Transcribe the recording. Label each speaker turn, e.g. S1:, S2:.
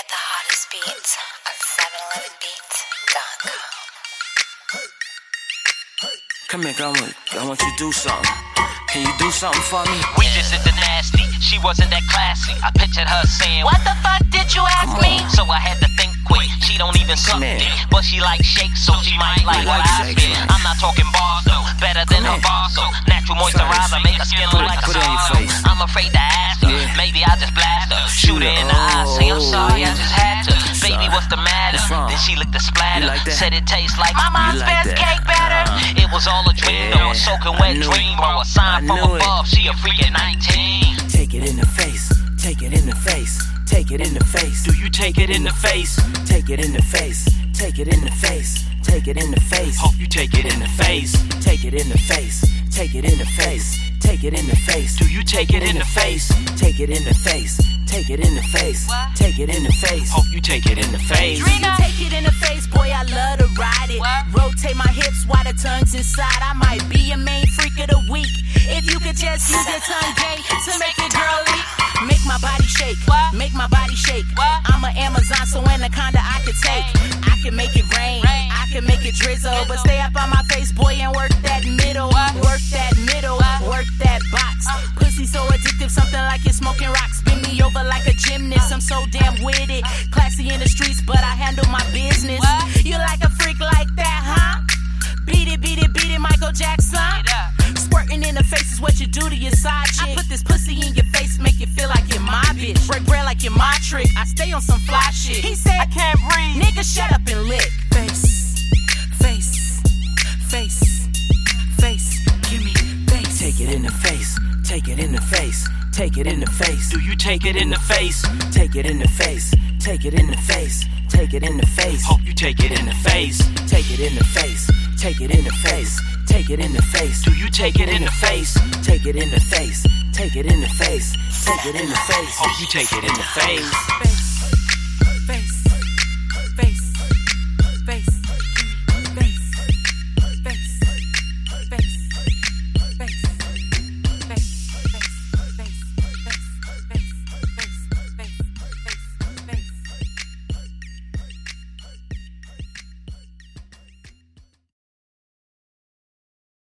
S1: Get the hottest beats on 711beats.com.
S2: Come here, girl, I want you to do something. Can you do something for me?
S3: We just hit the nasty, she wasn't that classy. I pictured her saying, what the fuck did you ask me? So I had to think quick, she don't even suck dick, but she like shakes, so she might like what I spit. I'm not talking bars though, better than her bars though. Natural moisturizer, make her skin look like a star. I'm afraid to ask her, maybe I just blast her. Shoot her in the eye, say I'm sorry, I just had to. Baby, what's the matter? Then she licked the splatter, said it tastes like my mom's best cake batter. It was all a dream though, a soaking wet dream or a sign from above, she a freak at 19.
S2: Take it in the face, take it in the face, take it in the face. Do you take it in the face? Take it in the face, take it in the face, take it in the face. Hope you take it in the face. Take it in the face, take it in the face, take it in the face. Do you take it in the face? Take it in the face, take it in the face, take it in the face. Hope you take it in the face.
S4: Take it in the face, boy, I love to ride it. Rotate my hips while the tongue's inside. I might be your main freak of the week. If you could just use your tongue game to make your girl leak. Make my body shake, make my body shake. I'm an Amazon, so anaconda I could take. I can make it rain, I can make it drizzle. But stay up on my face, boy, and work that middle. Work that middle, work that box. Pussy so addictive, something like you're smoking rocks. Spin me over like a gymnast, I'm so damn with it. Classy in the streets, but I handle my business. You like a freak like that, huh? Beat it, beat it, beat it, Michael Jackson. Squirting in the face is what you do to your side chick. I put this pussy in your face, make you feel like you're my bitch. Break bread like you're my trick. I stay on some fly shit. He said, I can't breathe. Nigga, shut up and lick. Face, face, face, face. Give me face.
S2: Take it in the face, take it in the face, take it in the face. Do you take it in the face? Take it in the face, take it in the face, take it in the face. Hope you take it in the face. Take it in the face, take it in the face, take it in the face. Do you take it in the face? Take it in the face, take it in the face, take it in the face. Hope you take it in the face.